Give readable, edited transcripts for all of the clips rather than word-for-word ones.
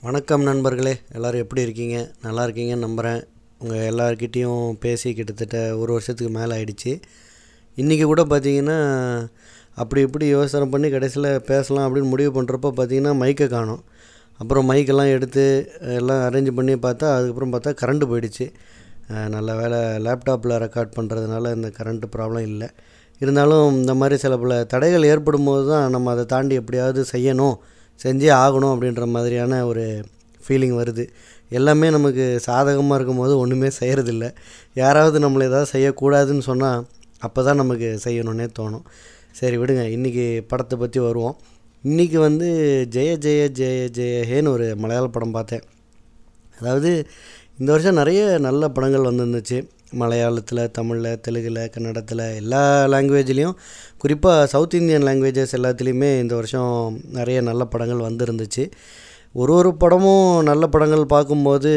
வணக்கம் நண்பர்களே, எல்லோரும் எப்படி இருக்கீங்க? நல்லா இருக்கீங்கன்னு நம்புகிறேன். உங்கள் எல்லார்கிட்டேயும் பேசி கிட்டத்தட்ட ஒரு வருஷத்துக்கு மேலே ஆயிடுச்சு. இன்றைக்கி கூட பார்த்திங்கன்னா அப்படி இப்படி யோசனை பண்ணி கடைசியில் பேசலாம் அப்படின்னு முடிவு பண்ணுறப்போ பார்த்திங்கன்னா மைக்கை காணோம். அப்புறம் மைக்கெல்லாம் எடுத்து எல்லாம் அரேஞ்ச் பண்ணி பார்த்தா அதுக்கப்புறம் பார்த்தா கரண்ட்டு போயிடுச்சு. நல்ல வேலை லேப்டாப்பில் ரெக்கார்ட் பண்ணுறதுனால இந்த கரண்ட்டு ப்ராப்ளம் இல்லை. இருந்தாலும் இந்த மாதிரி சில பல தடைகள் ஏற்படும் போது தான் நம்ம அதை தாண்டி எப்படியாவது செய்யணும், செஞ்சே ஆகணும் அப்படின்ற மாதிரியான ஒரு ஃபீலிங் வருது. எல்லாமே நமக்கு சாதகமாக இருக்கும்போது ஒன்றுமே செய்கிறதில்ல. யாராவது நம்மளை ஏதாவது செய்யக்கூடாதுன்னு சொன்னால் அப்போ தான் நமக்கு செய்யணுன்னே தோணும். சரி விடுங்க, இன்றைக்கி படத்தை பற்றி வருவோம். இன்றைக்கி ஜெய ஜெய ஜெய ஜெய ஹேன்னு ஒரு மலையாள படம் பார்த்தேன். அதாவது இந்த வருஷம் நிறைய நல்ல படங்கள் வந்துருந்துச்சு. மலையாளத்தில், தமிழில், தெலுங்கில், கன்னடத்தில், எல்லா லாங்குவேஜ்லேயும், குறிப்பாக சவுத் இந்தியன் லாங்குவேஜஸ் எல்லாத்துலேயுமே இந்த வருஷம் நிறைய நல்ல படங்கள் வந்துருந்துச்சு. ஒரு படமும் நல்ல படங்கள் பார்க்கும்போது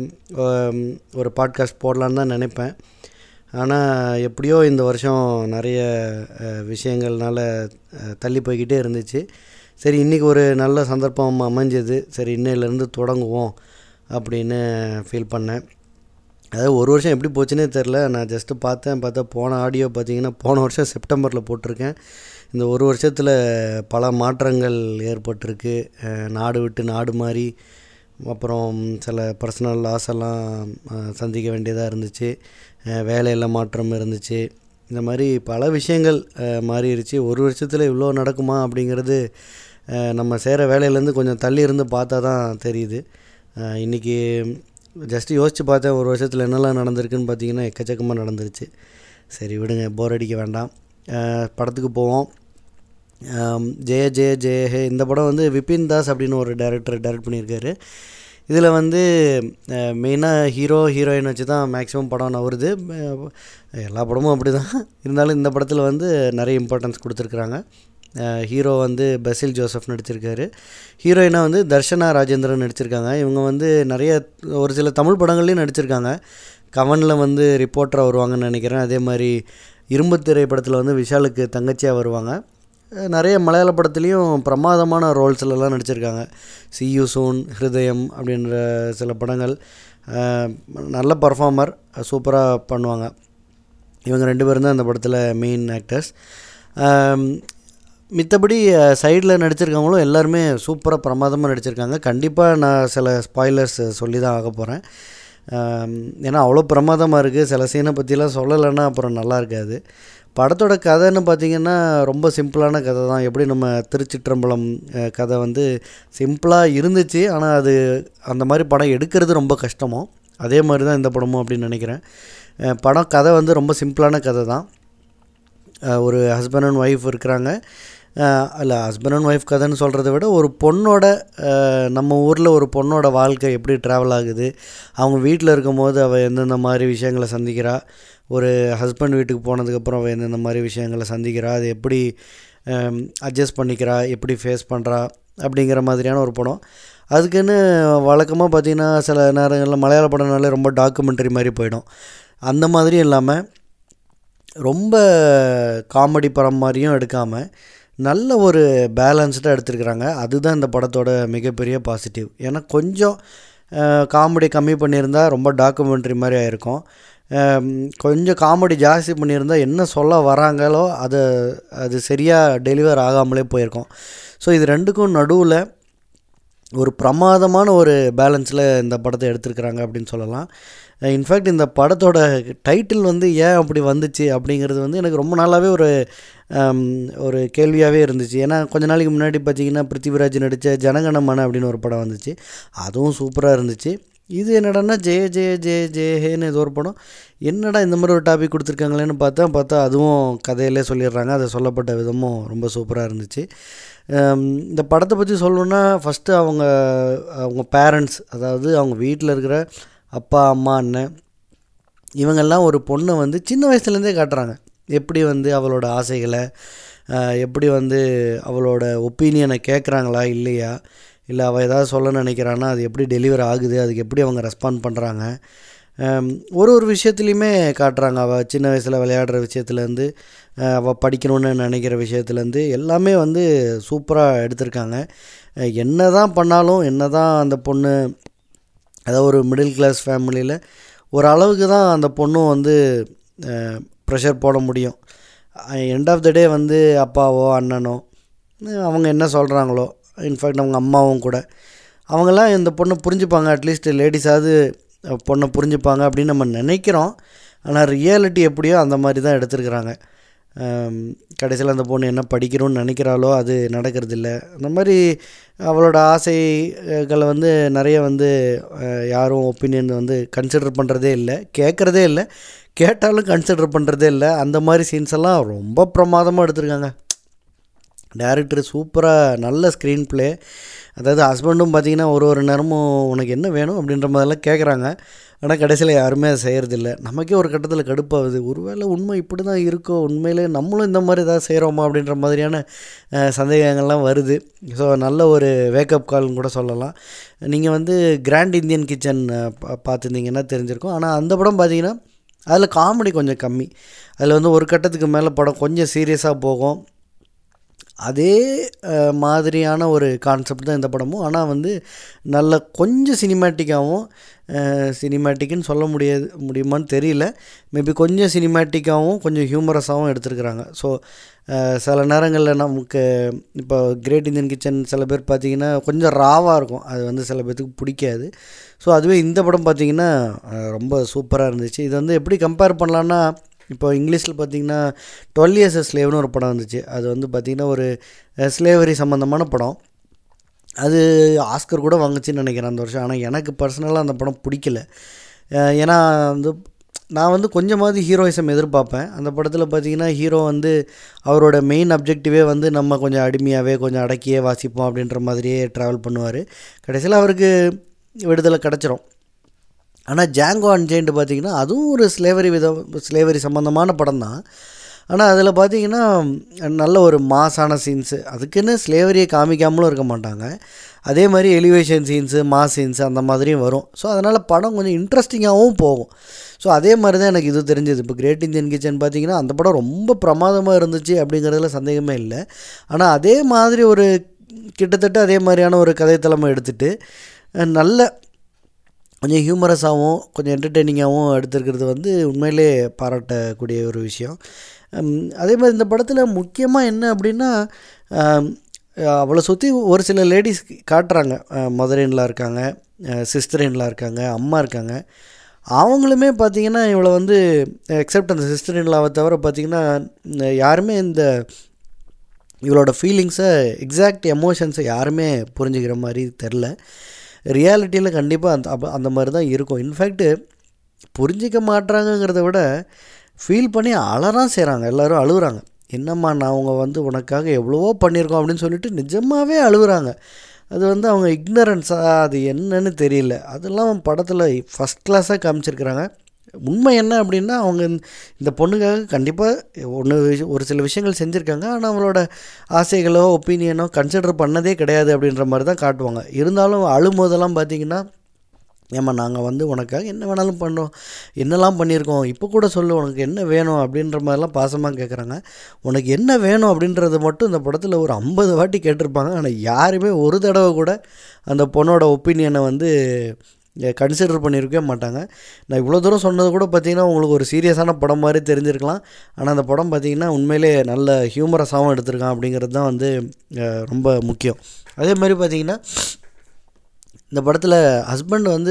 ஒரு பாட்காஸ்ட் போடலான்னு தான் நினைப்பேன். ஆனால் எப்படியோ இந்த வருஷம் நிறைய விஷயங்கள்னால தள்ளி போய்கிட்டே இருந்துச்சு. சரி, இன்றைக்கி ஒரு நல்ல சந்தர்ப்பம் அமைஞ்சது. சரி, இன்னையிலேருந்து தொடங்குவோம் அப்படின்னு ஃபீல் பண்ணேன். அதாவது ஒரு வருஷம் எப்படி போச்சுன்னே தெரில. நான் ஜஸ்ட்டு பார்த்தா போன ஆடியோ பார்த்திங்கன்னா போன வருஷம் செப்டம்பரில் போட்டிருக்கேன். இந்த ஒரு வருஷத்தில் பல மாற்றங்கள் ஏற்பட்டிருக்கு. நாடு விட்டு நாடு மாறி, அப்புறம் சில பர்சனல் லாஸ் எல்லாம் சந்திக்க வேண்டியதாக இருந்துச்சு. வேலையில் மாற்றம் இருந்துச்சு. இந்த மாதிரி பல விஷயங்கள் மாறிடுச்சு. ஒரு வருஷத்தில் இவ்வளோ நடக்குமா அப்படிங்கிறது நம்ம செய்கிற வேலையிலேருந்து கொஞ்சம் தள்ளி இருந்து பார்த்தா தான் தெரியுது. இன்றைக்கி ஜஸ்ட்டு யோசித்து பார்த்தேன், ஒரு வருஷத்தில் என்னெல்லாம் நடந்திருக்குன்னு பார்த்தீங்கன்னா எக்கச்சக்கமாக நடந்துருச்சு. சரி விடுங்க, போர் அடிக்க வேண்டாம், படத்துக்கு போவோம். ஜெய ஜெய ஜெய ஹே இந்த படம் விபின் தாஸ் அப்படின்னு ஒரு டைரக்டர் டைரக்ட் பண்ணியிருக்காரு. இதில் மெயினாக ஹீரோயின் வச்சு தான் மேக்ஸிமம் படம் நவருது. எல்லா படமும் அப்படி தான் இருந்தாலும் இந்த படத்தில் நிறைய இம்பார்ட்டன்ஸ் கொடுத்துருக்குறாங்க. ஹீரோ பெசில் ஜோசப் நடிச்சிருக்காரு. ஹீரோயினாக தர்ஷனா ராஜேந்திரன் நடிச்சிருக்காங்க. இவங்க நிறைய ஒரு சில தமிழ் படங்கள்லேயும் நடிச்சிருக்காங்க. கவனில் ரிப்போர்ட்டராக வருவாங்கன்னு நினைக்கிறேன். அதே மாதிரி இரும்பு திரைப்படத்தில் விஷாலுக்கு தங்கச்சியாக வருவாங்க. நிறைய மலையாள படத்துலேயும் பிரமாதமான ரோல்ஸ்லலாம் நடிச்சிருக்காங்க. சி யூ சூன், ஹிருதயம் அப்படின்ற சில படங்கள். நல்ல பர்ஃபார்மர், சூப்பராக பண்ணுவாங்க. இவங்க 2 பேரும் தான் இந்த படத்தில் மெயின் ஆக்டர்ஸ். மித்தபடி சைடில் நடிச்சிருக்கவங்களும் எல்லாருமே சூப்பராக பிரமாதமாக நடிச்சிருக்காங்க. கண்டிப்பாக நான் சில ஸ்பாய்லர்ஸ் சொல்லி தான் ஆக போகிறேன். ஏன்னா அவ்வளோ பிரமாதமாக இருக்குது. சில சீனை பற்றிலாம் சொல்லலைன்னா அப்புறம் நல்லா இருக்காது. படத்தோட கதைன்னு பார்த்திங்கன்னா ரொம்ப சிம்பிளான கதை தான். எப்படி நம்ம திருச்சிற்றம்பலம் கதை சிம்பிளாக இருந்துச்சு, ஆனால் அது அந்த மாதிரி படம் எடுக்கிறது ரொம்ப கஷ்டமோ அதே மாதிரி தான் இந்த படமும் அப்படின்னு நினைக்கிறேன். படம் கதை ரொம்ப சிம்பிளான கதை தான். ஒரு ஹஸ்பண்ட் அண்ட் ஒய்ஃப் இருக்கிறாங்க. இல்லை, ஹஸ்பண்ட் அண்ட் ஒய்ஃப் கதைன்னு சொல்கிறத விட ஒரு பொண்ணோட, நம்ம ஊரில் ஒரு பொண்ணோட வாழ்க்கை எப்படி ட்ராவல் ஆகுது, அவங்க வீட்டில் இருக்கும்போது அவள் எந்தெந்த மாதிரி விஷயங்களை சந்திக்கிறா, ஒரு ஹஸ்பண்ட் வீட்டுக்கு போனதுக்கப்புறம் அவள் எந்தெந்த மாதிரி விஷயங்களை சந்திக்கிறா, அது எப்படி அட்ஜஸ்ட் பண்ணிக்கிறா, எப்படி ஃபேஸ் பண்ணுறா அப்படிங்கிற மாதிரியான ஒரு படம். அதுக்குன்னு வழக்கமாக பார்த்திங்கன்னா சில நேரங்களில் மலையாள படம்னாலே ரொம்ப டாக்குமெண்ட்ரி மாதிரி போயிடும். அந்த மாதிரியும் இல்லாமல் ரொம்ப காமெடி படம் மாதிரியும் எடுக்காமல் நல்ல ஒரு பேலன்ஸ்டாக எடுத்துருக்குறாங்க. அதுதான் இந்த படத்தோட மிகப்பெரிய பாசிட்டிவ். ஏன்னா கொஞ்சம் காமெடி கம்மி பண்ணியிருந்தால் ரொம்ப டாக்குமெண்ட்ரி மாதிரி ஆகிருக்கும். கொஞ்சம் காமெடி ஜாஸ்தி பண்ணியிருந்தால் என்ன சொல்ல வராங்களோ அது சரியாக டெலிவர் ஆகாமலே போயிருக்கும். ஸோ இது ரெண்டுக்கும் நடுவில் ஒரு பிரமாதமான ஒரு பேலன்ஸில் இந்த படத்தை எடுத்துருக்குறாங்க அப்படின்னு சொல்லலாம். இன்ஃபேக்ட் இந்த படத்தோட டைட்டில் ஏன் அப்படி வந்துச்சு அப்படிங்கிறது எனக்கு ரொம்ப நாளாகவே ஒரு கேள்வியாகவே இருந்துச்சு. ஏன்னா கொஞ்ச நாளைக்கு முன்னாடி பார்த்திங்கன்னா பிருத்திவிராஜ் நடித்த ஜனகணமன அப்படின்னு ஒரு படம் வந்துச்சு. அதுவும் சூப்பராக இருந்துச்சு. இது என்னடான்னா ஜெய ஜெய ஜெய ஜெய ஹேன்னு ஏதோ ஒரு படம். என்னடா இந்த மாதிரி ஒரு டாபிக் கொடுத்துருக்காங்களேன்னு பார்த்தா அதுவும் கதையிலே சொல்லிடுறாங்க. அது சொல்லப்பட்ட விதமும் ரொம்ப சூப்பராக இருந்துச்சு. இந்த படத்தை பற்றி சொல்லணுன்னா ஃபஸ்ட்டு அவங்க பேரண்ட்ஸ், அதாவது அவங்க வீட்டில் இருக்கிற அப்பா, அம்மா, அண்ணன், இவங்கெல்லாம் ஒரு பொண்ணை சின்ன வயசுலேருந்தே காட்டுறாங்க. எப்படி அவளோட ஆசைகளை, எப்படி அவளோட ஒப்பீனியனை கேட்குறாங்களா இல்லையா, இல்லை அவள் ஏதாவது சொல்ல நினைக்கிறான்னா அது எப்படி டெலிவர் ஆகுது, அதுக்கு எப்படி அவங்க ரெஸ்பாண்ட் பண்ணுறாங்க, ஒரு ஒரு விஷயத்துலையுமே காட்டுறாங்க. அவள் சின்ன வயசில் விளையாடுற விஷயத்துலேருந்து அவள் படிக்கணும்னு நினைக்கிற விஷயத்துலேருந்து எல்லாமே வந்து சூப்பராக எடுத்திருக்காங்க. என்ன தான் பண்ணாலும் என்ன தான் அந்த பொண்ணு அதாவது ஒரு மிடில் கிளாஸ் ஃபேமிலியில் ஒரு அளவுக்கு தான் அந்த பொண்ணும் வந்து ப்ரெஷர் போட முடியும். எண்ட் ஆஃப் த டே வந்து அப்பாவோ அண்ணனோ அவங்க என்ன சொல்கிறாங்களோ, இன்ஃபேக்ட் அவங்க அம்மாவும் கூட அவங்களாம் இந்த பொண்ணை புரிஞ்சுப்பாங்க. அட்லீஸ்ட் லேடிஸாவது பொண்ணை புரிஞ்சுப்பாங்க அப்படின்னு நம்ம நினைக்கிறோம். ஆனால் ரியாலிட்டி எப்படியோ அந்த மாதிரி தான் எடுத்துருக்குறாங்க. கடைசியில் அந்த பொண்ணு என்ன படிக்கணும்னு நினைக்கிறாளோ அது நடக்கிறதில்ல. அந்த மாதிரி அவளோட ஆசைகளை வந்து நிறைய வந்து யாரும் ஒப்பீனியன் வந்து கன்சிடர் பண்ணுறதே இல்லை, கேட்குறதே இல்லை, கேட்டாலும் கன்சிடர் பண்ணுறதே இல்லை. அந்த மாதிரி சீன்ஸ் எல்லாம் ரொம்ப பிரமாதமாக எடுத்திருக்காங்க. டைரக்டர் சூப்பராக, நல்ல ஸ்க்ரீன் ப்ளே. அதாவது ஹஸ்பண்டும் பார்த்திங்கன்னா ஒரு நேரமும் உனக்கு என்ன வேணும் அப்படின்ற மாதிரிலாம் கேட்குறாங்க. ஆனால் கடைசியில் யாருமே அதை செய்கிறதில்ல. நமக்கே ஒரு கட்டத்தில் கடுப்பாகுது, ஒருவேளை உண்மை இப்படி தான் இருக்கோ, உண்மையிலே நம்மளும் இந்த மாதிரி ஏதாவது செய்கிறோமா அப்படின்ற மாதிரியான சந்தேகங்கள்லாம் வருது. ஸோ நல்ல ஒரு வேக்கப் கால்னு கூட சொல்லலாம். நீங்கள் வந்து கிராண்ட் இந்தியன் கிச்சன் பார்த்துருந்தீங்கன்னா தெரிஞ்சிருக்கும். ஆனால் அந்த படம் பார்த்திங்கன்னா அதில் காமெடி கொஞ்சம் கம்மி. அதில் வந்து ஒரு கட்டத்துக்கு மேலே படம் கொஞ்சம் சீரியஸாக போகும். அதே மாதிரியான ஒரு கான்செப்ட் தான் இந்த படமும். ஆனால் வந்து நல்ல கொஞ்சம் சினிமேட்டிக்காகவும், சினிமேட்டிக்குன்னு சொல்ல முடியுமான்னு தெரியல, மேபி கொஞ்சம் சினிமேட்டிக்காகவும் கொஞ்சம் ஹியூமரஸாகவும் எடுத்துருக்குறாங்க. ஸோ சில நேரங்களில் நமக்கு இப்போ கிரேட் இந்தியன் கிச்சன் சில பேர் பார்த்திங்கன்னா கொஞ்சம் ராவாக இருக்கும், அது வந்து சில பேர்த்துக்கு பிடிக்காது. ஸோ அதுவே இந்த படம் பார்த்திங்கன்னா ரொம்ப சூப்பராக இருந்துச்சு. இது வந்து எப்படி கம்பேர் பண்ணலான்னா, இப்போ இங்கிலீஷில் பார்த்திங்கன்னா 12 Years a Slaveன்னு ஒரு படம் வந்துச்சு. அது வந்து பார்த்திங்கன்னா ஒரு ஸ்லேவரி சம்மந்தமான படம். அது ஆஸ்கர் கூட வாங்குச்சின்னு நினைக்கிறேன் அந்த வருஷம். ஆனால் எனக்கு பர்சனலாக அந்த படம் பிடிக்கல. ஏன்னா வந்து நான் வந்து கொஞ்சமாவது ஹீரோயிசம் எதிர்பார்ப்பேன். அந்த படத்தில் பார்த்திங்கன்னா ஹீரோ வந்து அவரோட மெயின் அப்ஜெக்டிவே வந்து நம்ம கொஞ்சம் அடிமையாகவே கொஞ்சம் அடக்கியே வாசிப்போம் அப்படின்ற மாதிரியே ட்ராவல் பண்ணுவார். கடைசியில் அவருக்கு விடுதலை கிடச்சிரும். ஆனால் ஜாங்கோ அன்சைன்டு பார்த்திங்கன்னா அதுவும் ஒரு ஸ்லேவரி சம்மந்தமான படம் தான். ஆனால் அதில் பார்த்திங்கன்னா நல்ல ஒரு மாஸான சீன்ஸு, அதுக்குன்னு ஸ்லேவரியை காமிக்காமலும் இருக்க மாட்டாங்க. அதே மாதிரி எலிவேஷன் சீன்ஸு, மாஸ் சீன்ஸு அந்த மாதிரியும் வரும். ஸோ அதனால் படம் கொஞ்சம் இன்ட்ரெஸ்டிங்காகவும் போகும். ஸோ அதே மாதிரி தான் எனக்கு இது தெரிஞ்சது. இப்போ கிரேட் இந்தியன் கிச்சன் பார்த்திங்கன்னா அந்த படம் ரொம்ப பிரமாதமாக இருந்துச்சு அப்படிங்கிறதுல சந்தேகமே இல்லை. ஆனால் அதே மாதிரி ஒரு கிட்டத்தட்ட அதே மாதிரியான ஒரு கதைத்தளமை எடுத்துகிட்டு நல்ல கொஞ்சம் ஹியூமரஸாகவும் கொஞ்சம் என்டர்டெய்னிங்காகவும் எடுத்துருக்கிறது வந்து உண்மையிலே பாராட்டக்கூடிய ஒரு விஷயம். அதே மாதிரி இந்த படத்தில் முக்கியமாக என்ன அப்படின்னா, அவளை சுற்றி ஒரு சில லேடிஸ் காட்டுறாங்க. மதர் இன்லா இருக்காங்க, சிஸ்டர் இன்லா இருக்காங்க, அம்மா இருக்காங்க. அவங்களுமே பார்த்திங்கன்னா இவளை வந்து எக்ஸப்ட் அந்த சிஸ்டர் இன்லாவை தவிர பார்த்திங்கன்னா யாருமே இந்த இவளோட ஃபீலிங்ஸை, எக்ஸாக்ட் எமோஷன்ஸை யாருமே புரிஞ்சுக்கிற மாதிரி தெரில. ரியாலிட்டியில் கண்டிப்பாக அந்த மாதிரி தான் இருக்கும். இன்ஃபேக்ட்டு புரிஞ்சிக்க மாட்டுறாங்கங்கிறத விட ஃபீல் பண்ணி அழறான் செய்கிறாங்க. எல்லோரும் அழுகுறாங்க. என்னம்மா நான் அவங்க வந்து உனக்காக எவ்வளவோ பண்ணியிருக்கோம் அப்படின்னு சொல்லிட்டு நிஜமாகவே அழுகுறாங்க. அது வந்து அவங்க இக்னரன்ஸாக அது என்னன்னு தெரியல. அதெல்லாம் படத்தில் ஃபஸ்ட் கிளாஸாக காமிச்சிருக்கிறாங்க. உண்மை என்ன அப்படின்னா அவங்க இந்த பொண்ணுக்காக கண்டிப்பாக ஒரு சில விஷயங்கள் செஞ்சுருக்காங்க. ஆனால் அவங்களோட ஆசைகளோ ஒப்பீனியனோ கன்சிடர் பண்ணதே கிடையாது அப்படின்ற மாதிரி தான் காட்டுவாங்க. இருந்தாலும் அழும்போதெல்லாம் பார்த்திங்கன்னா, ஏம்மா நாங்கள் வந்து உனக்காக என்ன வேணாலும் பண்ணோம், என்னெல்லாம் பண்ணியிருக்கோம், இப்போ கூட சொல்லு உனக்கு என்ன வேணும் அப்படின்ற மாதிரிலாம் பாசமாக கேட்குறாங்க. உனக்கு என்ன வேணும் அப்படின்றத மட்டும் இந்த படத்தில் ஒரு 50 வாட்டி கேட்டிருப்பாங்க. ஆனால் யாருமே ஒரு தடவை கூட அந்த பொண்ணோட ஒப்பீனியனை வந்து கன்சிடர் பண்ணியிருக்கவே மாட்டாங்க. நான் இவ்வளோ தூரம் சொன்னது கூட பார்த்திங்கன்னா உங்களுக்கு ஒரு சீரியஸான படம் மாதிரி தெரிஞ்சிருக்கலாம். ஆனால் அந்த படம் பார்த்திங்கன்னா உண்மையிலே நல்ல ஹியூமரஸாகவும் எடுத்திருக்கான் அப்படிங்கிறது தான் வந்து ரொம்ப முக்கியம். அதே மாதிரி பார்த்திங்கன்னா இந்த படத்தில் ஹஸ்பண்ட் வந்து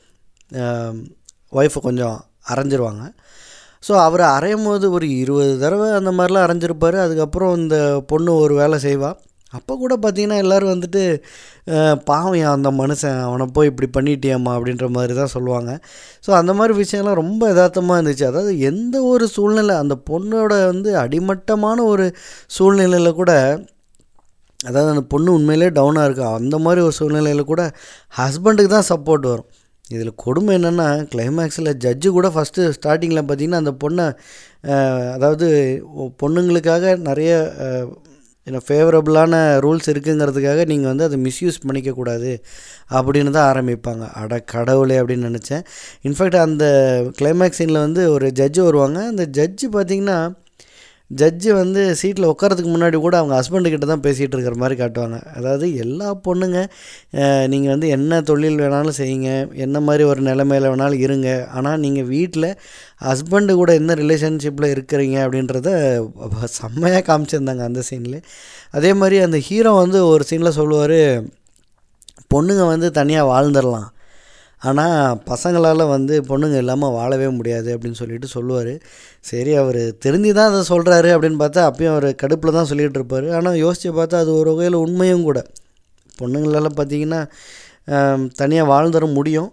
ஒய்ஃபை கொஞ்சம் அரைஞ்சிருவாங்க. ஸோ அவர் அரையும் போது ஒரு 20 தடவை அந்த மாதிரிலாம் அரைஞ்சிருப்பார். அதுக்கப்புறம் இந்த பொண்ணு ஒரு வேலை செய்வாள். அப்போ கூட பார்த்திங்கன்னா எல்லோரும் வந்துட்டு பாவம் அந்த மனுஷன், அவனை போய் இப்படி பண்ணிட்டியாம்மா அப்படின்ற மாதிரி தான் சொல்லுவாங்க. ஸோ அந்த மாதிரி விஷயம்லாம் ரொம்ப யதார்த்தமாக இருந்துச்சு. அதாவது எந்த ஒரு சூழ்நிலை, அந்த பொண்ணோட வந்து அடிமட்டமான ஒரு சூழ்நிலையில் கூட, அதாவது அந்த பொண்ணு உண்மையிலே டவுனாக இருக்கா, அந்த மாதிரி ஒரு சூழ்நிலையில் கூட ஹஸ்பண்டுக்கு தான் சப்போர்ட் வரும். இதில் கொடுமை என்னென்னா, கிளைமேக்ஸில் ஜட்ஜு கூட ஃபஸ்ட்டு ஸ்டார்டிங்கில் பார்த்திங்கன்னா அந்த பொண்ணை, அதாவது பொண்ணுங்களுக்காக நிறைய ஃபேவரபுளான ரூல்ஸ் இருக்குங்கிறதுக்காக நீங்கள் வந்து அதை மிஸ்யூஸ் பண்ணிக்கக்கூடாது அப்படின்னு தான் ஆரம்பிப்பாங்க. அட கடவுளே அப்படின்னு நினச்சேன். இன்ஃபேக்ட் அந்த கிளைமேக்ஸ் சீனில் வந்து ஒரு ஜட்ஜு வருவாங்க. அந்த ஜட்ஜு பார்த்திங்கன்னா ஜட்ஜு வந்து சீட்டில் உட்காரத்துக்கு முன்னாடி கூட அவங்க ஹஸ்பண்டுக்கிட்ட தான் பேசிகிட்டு இருக்கிற மாதிரி காட்டுவாங்க. அதாவது எல்லா பொண்ணுங்க நீங்கள் வந்து என்ன தொழில் வேணாலும் செய்யுங்க, என்ன மாதிரி ஒரு நிலைமையில் வேணாலும் இருங்க, ஆனால் நீங்கள் வீட்டில் ஹஸ்பண்டு கூட என்ன ரிலேஷன்ஷிப்பில் இருக்கிறீங்க அப்படின்றத செம்மையாக காமிச்சிருந்தாங்க அந்த சீனில். அதே மாதிரி அந்த ஹீரோ வந்து ஒரு சீனில் சொல்லுவார், பொண்ணுங்க வந்து தனியாக வாழ்ந்துடலாம், ஆனால் பசங்களால் வந்து பொண்ணுங்க இல்லாமல் வாழவே முடியாது அப்படின்னு சொல்லிட்டு சொல்லுவார். சரி, அவர் தெரிஞ்சு தான் அதை சொல்கிறாரு அப்படின்னு பார்த்தா அப்பயும் அவர் கடுப்பில் தான் சொல்லிகிட்டு இருப்பார். ஆனால் யோசித்து பார்த்தா அது ஒரு வகையில் உண்மையும் கூட. பொண்ணுங்களால் பார்த்திங்கன்னா தனியாக வாழ்ந்துட முடியும்.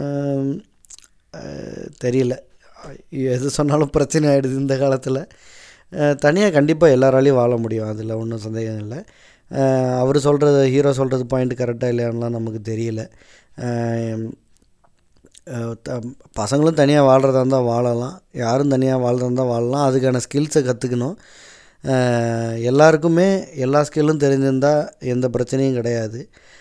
தெரியல, எது சொன்னாலும் பிரச்சனை ஆகிடுது இந்த காலத்தில். தனியாக கண்டிப்பாக எல்லாராலையும் வாழ முடியும், அதில் ஒன்றும் சந்தேகம் இல்லை. அவர் சொல்கிறது, ஹீரோ சொல்கிறது பாயிண்ட் கரெக்டாக இல்லையான்லாம் நமக்கு தெரியல. பசங்களும் தனியாக வாழ்கிறதா இருந்தால் வாழலாம், யாரும் தனியாக வாழ்கிறதா இருந்தால் வாழலாம். அதுக்கான ஸ்கில்ஸை கற்றுக்கணும். எல்லாருக்குமே எல்லா ஸ்கில்லும் தெரிஞ்சிருந்தால் எந்த பிரச்சனையும் கிடையாது.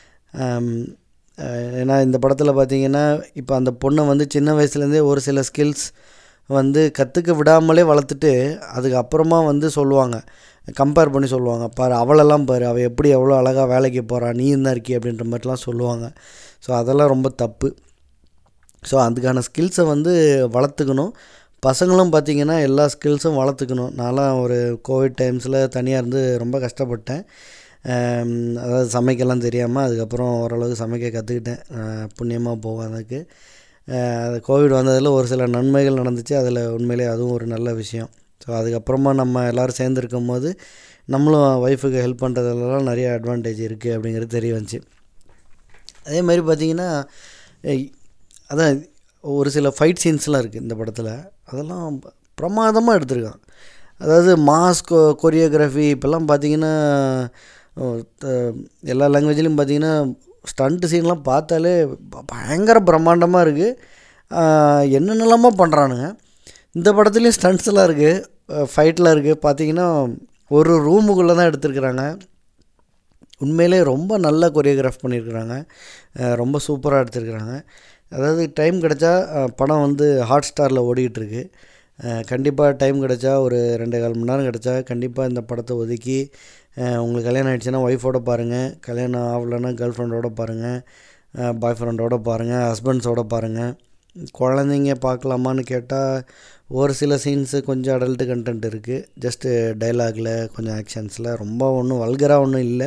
ஏன்னா இந்த படத்தில் பார்த்திங்கன்னா இப்போ அந்த பொண்ணை வந்து சின்ன வயசுலேருந்தே ஒரு சில ஸ்கில்ஸ் வந்து கற்றுக்க விடாமலே வளர்த்துட்டு அதுக்கப்புறமா வந்து சொல்லுவாங்க, கம்பேர் பண்ணி சொல்லுவாங்க, பாரு அவளெல்லாம் பாரு, அவள் எப்படி எவ்வளோ அழகாக வேலைக்கு போகிறான், நீ தான் இருக்கி அப்படின்ற மாதிரிலாம் சொல்லுவாங்க. ஸோ அதெல்லாம் ரொம்ப தப்பு. ஸோ அதுக்கான ஸ்கில்ஸை வந்து வளர்த்துக்கணும். பசங்களும் பார்த்திங்கன்னா எல்லா ஸ்கில்ஸும் வளர்த்துக்கணும். நான்லாம் ஒரு கோவிட் டைம்ஸில் தனியாக இருந்து ரொம்ப கஷ்டப்பட்டேன். அதாவது சமைக்கலாம் தெரியாமல், அதுக்கப்புறம் ஓரளவுக்கு சமைக்க கற்றுக்கிட்டேன், புண்ணியமாக போகும் அதுக்கு. அது கோவிட் வந்ததில் ஒரு சில நன்மைகள் நடந்துச்சு, அதில் உண்மையிலே அதுவும் ஒரு நல்ல விஷயம். ஸோ அதுக்கப்புறமா நம்ம எல்லோரும் சேர்ந்துருக்கும் போது நம்மளும் ஒய்ஃபுக்கு ஹெல்ப் பண்ணுறதுலாம் நிறைய அட்வான்டேஜ் இருக்குது அப்படிங்கிறது தெரிய வந்துச்சு. அதே மாதிரி பார்த்திங்கன்னா அதான் ஒரு சில ஃபைட் சீன்ஸ்லாம் இருக்குது இந்த படத்தில், அதெல்லாம் பிரமாதமாக எடுத்திருக்கான். அதாவது மாஸ் கொரியோகிராஃபி இப்போல்லாம் பார்த்திங்கன்னா எல்லா லாங்குவேஜ்லேயும் பார்த்திங்கன்னா ஸ்டண்ட்டு சீன்லாம் பார்த்தாலே பயங்கர பிரம்மாண்டமாக இருக்குது. என்னென்னலாமா பண்ணுறானுங்க. இந்த படத்துலேயும் ஸ்டண்ட்ஸ்லாம் இருக்குது, ஃபைட்லாம் இருக்குது. பார்த்திங்கன்னா ஒரு ரூமுக்குள்ளே தான் எடுத்துருக்குறாங்க. உண்மையிலே ரொம்ப நல்லா கொரியோகிராஃப் பண்ணியிருக்கிறாங்க, ரொம்ப சூப்பராக எடுத்துருக்குறாங்க. அதாவது டைம் கிடச்சா படம் வந்து ஹாட் ஸ்டாரில் ஓடிக்கிட்டுருக்கு. கண்டிப்பாக டைம் கிடச்சா ஒரு 2.25 மணி நேரம் கிடச்சா கண்டிப்பாக இந்த படத்தை ஒதுக்கி, உங்களுக்கு கல்யாணம் ஆகிடுச்சுன்னா ஒய்ஃபோட பாருங்கள், கல்யாணம் ஆகலைன்னா கேர்ள் ஃப்ரெண்டோட பாருங்கள், பாய் ஃப்ரெண்டோட பாருங்கள், ஹஸ்பண்ட்ஸோட பாருங்கள். குழந்தைங்க பார்க்கலாமான்னு கேட்டால் ஒரு சில சீன்ஸு கொஞ்சம் அடல்ட்டு கண்டென்ட் இருக்குது, ஜஸ்ட்டு டைலாகில் கொஞ்சம் ஆக்ஷன்ஸில் ரொம்ப ஒன்றும் வல்கராக ஒன்றும் இல்லை.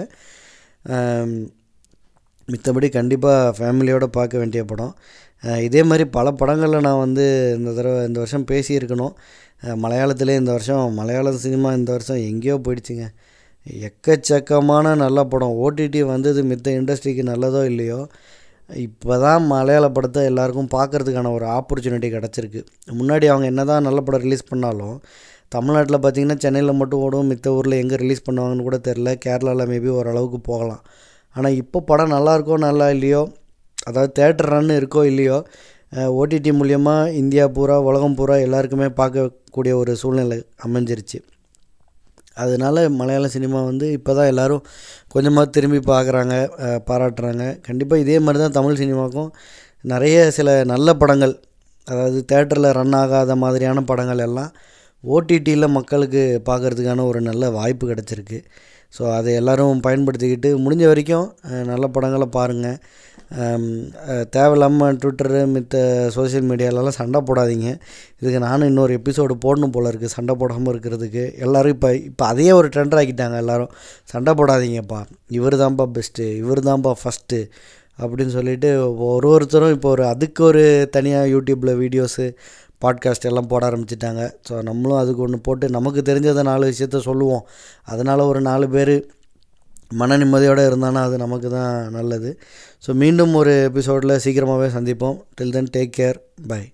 மித்தபடி கண்டிப்பாக ஃபேமிலியோடு பார்க்க வேண்டிய படம். இதே மாதிரி பல படங்களில் நான் வந்து இந்த வருஷம் பேசியிருக்கணும். மலையாளத்திலே இந்த வருஷம் மலையாள சினிமா இந்த வருஷம் எங்கேயோ போயிடுச்சுங்க. எக்கச்சக்கமான நல்ல படம். ஓடிடி வந்தது மித்த இண்டஸ்ட்ரிக்கு நல்லதோ இல்லையோ, இப்போ தான் மலையாள படத்தை எல்லாருக்கும் பார்க்குறதுக்கான ஒரு ஆப்பர்ச்சுனிட்டி கிடச்சிருக்கு. முன்னாடி அவங்க என்ன தான் நல்ல படம் ரிலீஸ் பண்ணாலும் தமிழ்நாட்டில் பார்த்திங்கன்னா சென்னையில் மட்டும் ஓடும், மித்த ஊரில் எங்கே ரிலீஸ் பண்ணுவாங்கன்னு கூட தெரில. கேரளாவில் மேபி ஓரளவுக்கு போகலாம். ஆனால் இப்போ படம் நல்லாயிருக்கோ நல்லா இல்லையோ, அதாவது தேட்டர் ரன் இருக்கோ இல்லையோ, ஓடிடி மூலியமாக இந்தியா பூரா உலகம் பூரா எல்லாருக்குமே பார்க்கக்கூடிய ஒரு சூழ்நிலை அமைஞ்சிருச்சு. அதனால் மலையாள சினிமா வந்து இப்போ தான் எல்லோரும் கொஞ்சமாக திரும்பி பார்க்குறாங்க, பாராட்டுறாங்க. கண்டிப்பாக இதே மாதிரி தான் தமிழ் சினிமாவுக்கும் நிறைய சில நல்ல படங்கள், அதாவது தேட்டரில் ரன் ஆகாத மாதிரியான படங்கள் எல்லாம் ஓடிடியில் மக்களுக்கு பார்க்குறதுக்கான ஒரு நல்ல வாய்ப்பு கிடச்சிருக்கு. ஸோ அதை எல்லோரும் பயன்படுத்திக்கிட்டு முடிஞ்ச வரைக்கும் நல்ல படங்களை பாருங்கள். தேவையில்லாமல் ட்விட்டரு மித்த சோஷியல் மீடியாலலாம் சண்டை போடாதீங்க. இதுக்கு நானும் இன்னொரு எபிசோடு போடணும் போல் இருக்குது, சண்டை போடாமல் இருக்கிறதுக்கு. எல்லோரும் இப்போ அதையே ஒரு ட்ரெண்ட் ஆக்கிட்டாங்க. எல்லோரும் சண்டை போடாதீங்கப்பா, இவர் தான்ப்பா பெஸ்ட்டு, இவர் தான்ப்பா ஃபஸ்ட்டு அப்படின்னு சொல்லிட்டு ஒருத்தரும் இப்போ அதுக்கு ஒரு தனியாக யூடியூப்பில் வீடியோஸு பாட்காஸ்ட் எல்லாம் போட ஆரம்பிச்சிட்டாங்க. ஸோ நம்மளும் அதுக்கு ஒன்று போட்டு நமக்கு தெரிஞ்சதை 4 விஷயத்த சொல்லுவோம். அதனால் ஒரு 4 பேர் மன நிம்மதியோடு இருந்தானா அது நமக்கு தான் நல்லது. ஸோ மீண்டும் ஒரு எபிசோடில் சீக்கிரமாகவே சந்திப்போம். Till then take care, by.